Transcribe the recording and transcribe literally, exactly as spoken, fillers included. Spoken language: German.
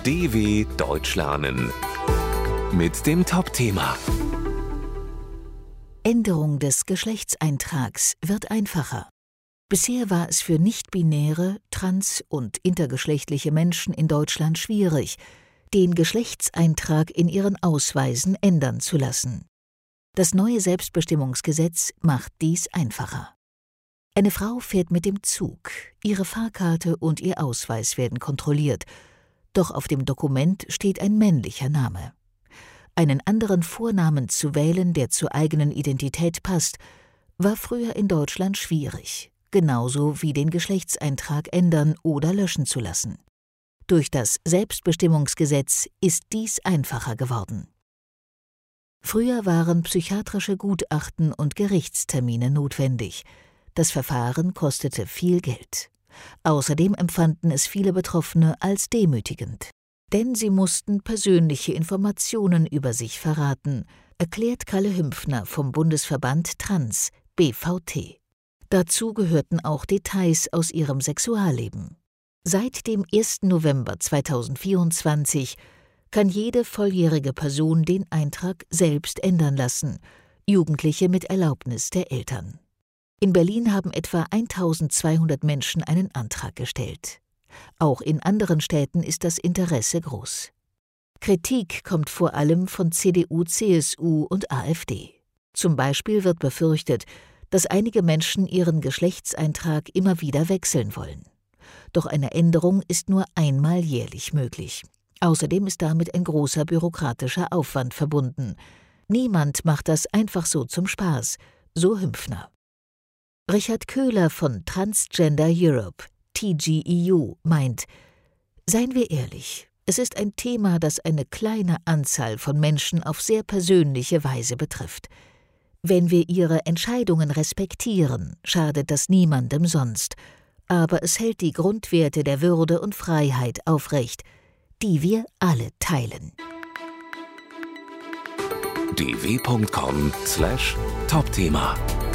D W Deutsch lernen mit dem Top-Thema. Änderung des Geschlechtseintrags wird einfacher. Bisher war es für nicht-binäre, trans- und intergeschlechtliche Menschen in Deutschland schwierig, den Geschlechtseintrag in ihren Ausweisen ändern zu lassen. Das neue Selbstbestimmungsgesetz macht dies einfacher. Eine Frau fährt mit dem Zug, ihre Fahrkarte und ihr Ausweis werden kontrolliert, doch auf dem Dokument steht ein männlicher Name. Einen anderen Vornamen zu wählen, der zur eigenen Identität passt, war früher in Deutschland schwierig, genauso wie den Geschlechtseintrag ändern oder löschen zu lassen. Durch das Selbstbestimmungsgesetz ist dies einfacher geworden. Früher waren psychiatrische Gutachten und Gerichtstermine notwendig. Das Verfahren kostete viel Geld. Außerdem empfanden es viele Betroffene als demütigend. Denn sie mussten persönliche Informationen über sich verraten, erklärt Kalle Hümpfner vom Bundesverband Trans, B V T. Dazu gehörten auch Details aus ihrem Sexualleben. Seit dem ersten November zweitausendvierundzwanzig kann jede volljährige Person den Eintrag selbst ändern lassen, Jugendliche mit Erlaubnis der Eltern. In Berlin haben etwa eintausendzweihundert Menschen einen Antrag gestellt. Auch in anderen Städten ist das Interesse groß. Kritik kommt vor allem von C D U, C S U und A f D. Zum Beispiel wird befürchtet, dass einige Menschen ihren Geschlechtseintrag immer wieder wechseln wollen. Doch eine Änderung ist nur einmal jährlich möglich. Außerdem ist damit ein großer bürokratischer Aufwand verbunden. Niemand macht das einfach so zum Spaß, so Hümpfner. Richard Köhler von Transgender Europe, T G E U, meint, seien wir ehrlich, es ist ein Thema, das eine kleine Anzahl von Menschen auf sehr persönliche Weise betrifft. Wenn wir ihre Entscheidungen respektieren, schadet das niemandem sonst, aber es hält die Grundwerte der Würde und Freiheit aufrecht, die wir alle teilen. d w punkt com slash Top-Thema